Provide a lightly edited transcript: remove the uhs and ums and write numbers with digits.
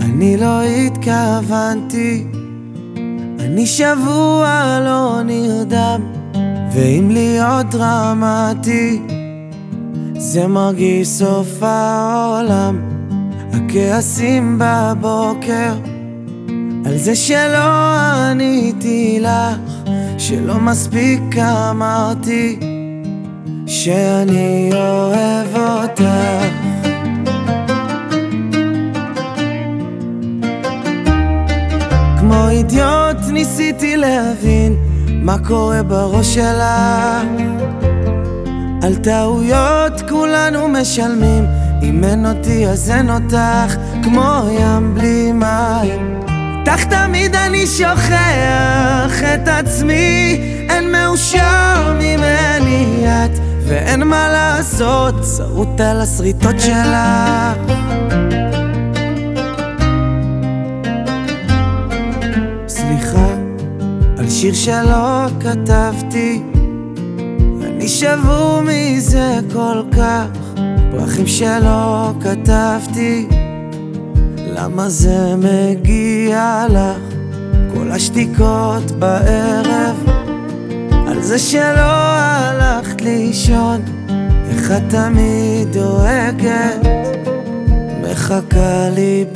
אני לא התכוונתי, אני שבוע לא נרדם, ואם להיות דרמטי זה מרגיש סוף העולם. הכעסים בבוקר על זה שלא עניתי לך, שלא מספיק אמרתי שאני אוהב אותך. כמו אידיוט ניסיתי להבין מה קורה בראש שלה. על טעויות כולנו משלמים, אם אין אותי אז אין אותך, כמו ים בלי מים. איתך תמיד אני שוכח את עצמי, אין מאושר ממני את, ואין מה לעשות, שרוט על השריטות שלך. סליחה על שיר שלא כתבתי, אני שבור מזה כל כך. פרחים שלא כתבתי, למה זה מגיע לך? כל השתיקות בערב על זה שלא הלכת לישון, איך את תמיד דואגת, מחכה לי